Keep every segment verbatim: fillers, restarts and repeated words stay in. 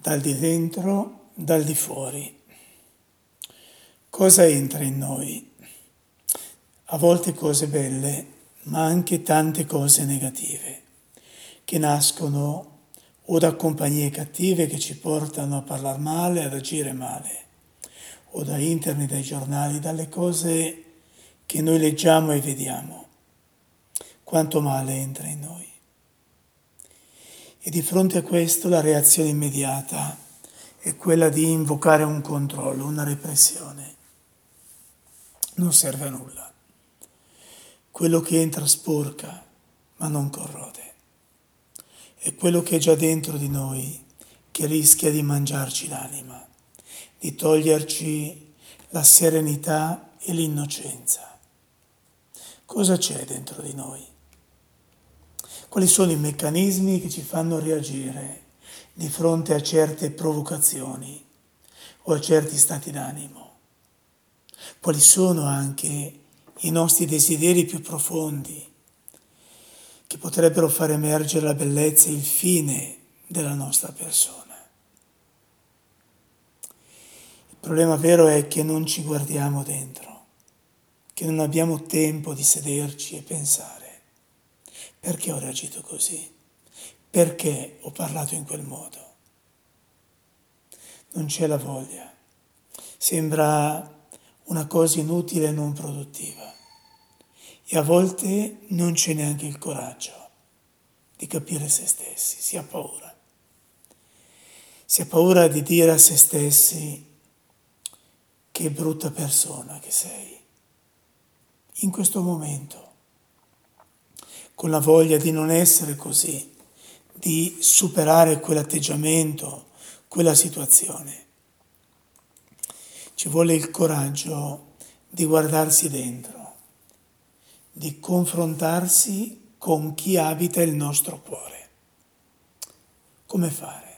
dal di dentro, dal di fuori. Cosa entra in noi? A volte cose belle, ma anche tante cose negative, che nascono o da compagnie cattive che ci portano a parlare male, ad agire male, o da internet, dai giornali, dalle cose che noi leggiamo e vediamo. Quanto male entra in noi. E di fronte a questo la reazione immediata è quella di invocare un controllo, una repressione. Non serve a nulla. Quello che entra sporca, ma non corrode. È quello che è già dentro di noi che rischia di mangiarci l'anima, di toglierci la serenità e l'innocenza. Cosa c'è dentro di noi? Quali sono i meccanismi che ci fanno reagire di fronte a certe provocazioni o a certi stati d'animo? Quali sono anche i nostri desideri più profondi che potrebbero far emergere la bellezza e il fine della nostra persona? Il problema vero è che non ci guardiamo dentro, che non abbiamo tempo di sederci e pensare. Perché ho reagito così? Perché ho parlato in quel modo? Non c'è la voglia. Sembra una cosa inutile e non produttiva. E a volte non c'è neanche il coraggio di capire se stessi. Si ha paura. Si ha paura di dire a se stessi che brutta persona che sei. In questo momento. Con la voglia di non essere così, di superare quell'atteggiamento, quella situazione. Ci vuole il coraggio di guardarsi dentro, di confrontarsi con chi abita il nostro cuore. Come fare?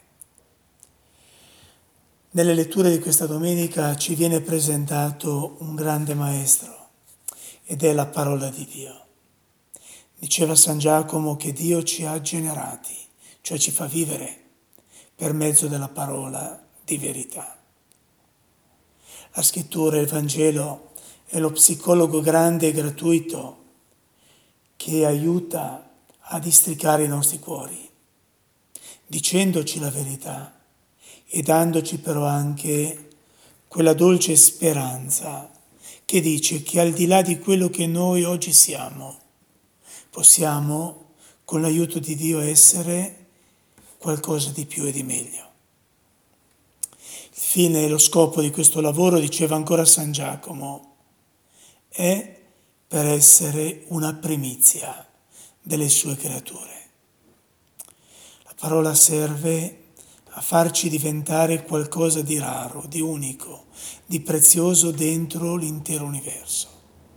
Nelle letture di questa domenica ci viene presentato un grande maestro ed è la parola di Dio. Diceva San Giacomo che Dio ci ha generati, cioè ci fa vivere per mezzo della parola di verità. La scrittura, il Vangelo, è lo psicologo grande e gratuito che aiuta a districare i nostri cuori, dicendoci la verità e dandoci però anche quella dolce speranza che dice che al di là di quello che noi oggi siamo, possiamo, con l'aiuto di Dio, essere qualcosa di più e di meglio. Il fine e lo scopo di questo lavoro, diceva ancora San Giacomo, è per essere una primizia delle sue creature. La parola serve a farci diventare qualcosa di raro, di unico, di prezioso dentro l'intero universo.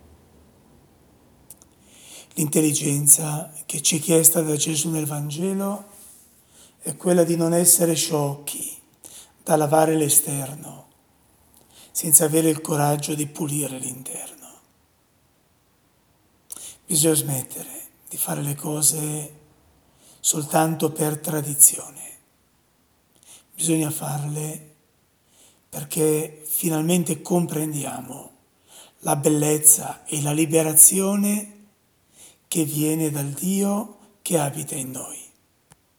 L'intelligenza che ci è chiesta da Gesù nel Vangelo è quella di non essere sciocchi, da lavare l'esterno, senza avere il coraggio di pulire l'interno. Bisogna smettere di fare le cose soltanto per tradizione. Bisogna farle perché finalmente comprendiamo la bellezza e la liberazione che viene dal Dio che abita in noi.